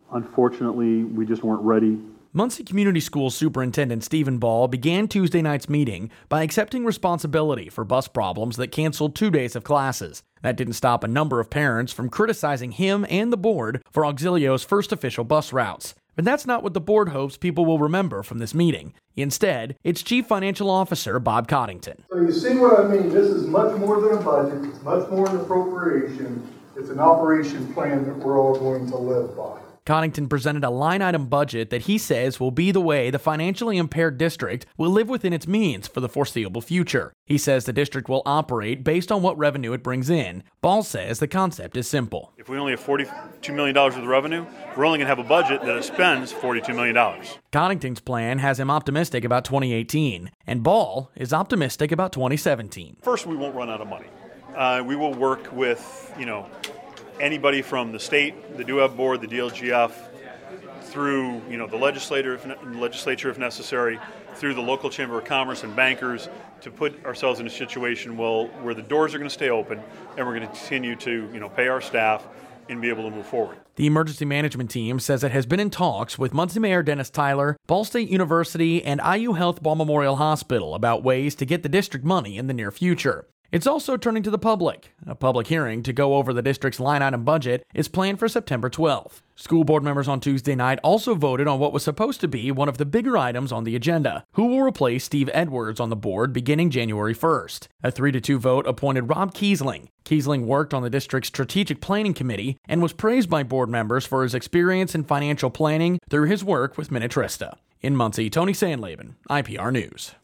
Unfortunately, we just weren't ready. Muncie Community Schools Superintendent Stephen Ball began Tuesday night's meeting by accepting responsibility for bus problems that canceled 2 days of classes. That didn't stop a number of parents from criticizing him and the board for Auxilio's first official bus routes. But that's not what the board hopes people will remember from this meeting. Instead, it's Chief Financial Officer Bob Coddington. So you see what I mean? This is much more than a budget. It's much more than appropriation. It's an operation plan that we're all going to live by. Coddington presented a line-item budget that he says will be the way the financially impaired district will live within its means for the foreseeable future. He says the district will operate based on what revenue it brings in. Ball says the concept is simple. If we only have $42 million worth of revenue, we're only going to have a budget that spends $42 million. Coddington's plan has him optimistic about 2018, and Ball is optimistic about 2017. First, we won't run out of money. We will work with, anybody from the state, the DUEB board, the DLGF, through the legislature if necessary, through the local chamber of commerce and bankers, to put ourselves in a situation where the doors are going to stay open and we're going to continue to pay our staff and be able to move forward. The emergency management team says it has been in talks with Muncie Mayor Dennis Tyler, Ball State University, and IU Health Ball Memorial Hospital about ways to get the district money in the near future. It's also turning to the public. A public hearing to go over the district's line-item budget is planned for September 12th. School board members on Tuesday night also voted on what was supposed to be one of the bigger items on the agenda: who will replace Steve Edwards on the board beginning January 1st. A 3-2 vote appointed Rob Kiesling. Kiesling worked on the district's strategic planning committee and was praised by board members for his experience in financial planning through his work with Minnetrista. In Muncie, Tony Sandlaben, IPR News.